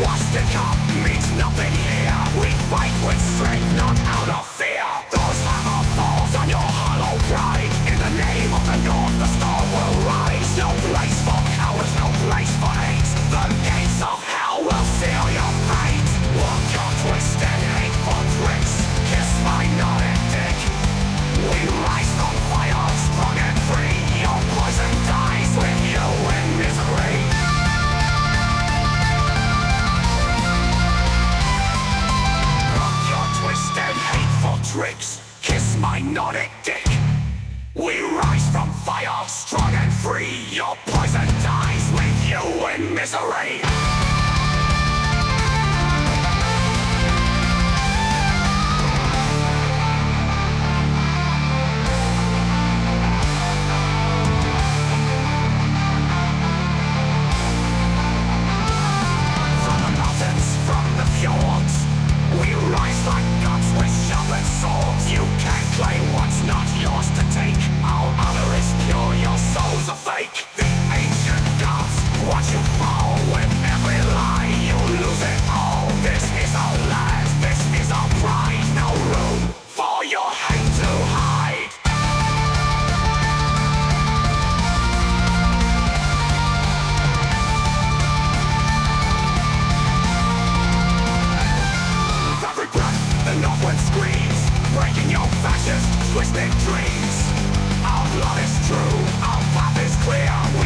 Swastika means nothing here. We fight with strength, not out of fear. Those hammer falls on your hollow pride. In the name of the North, the star will rise. No place for cowards, no place for hate. The gates of hell will seal your fate. Walk your twisted, hateful tricks. Kiss my knotted dick. We rise from fire, strong and free. Your poison dies with you in misery. Twisted, hateful tricks. Kiss my knotted dick. We rise from fire, strong and free. Your poison dies with you in misery. From the mountains, from the fjords, we rise like gods with sharpened swords. You can't claim what's not yours to take. Our honor is pure, your souls are fake. The ancient gods watch you fall with every lie. You lose it all. This is our land, this is our pride. No room for your hate to hide. Every breath, the Northwind screams, breaking your fascist, twisted dreams. Our blood is true, our path is clear.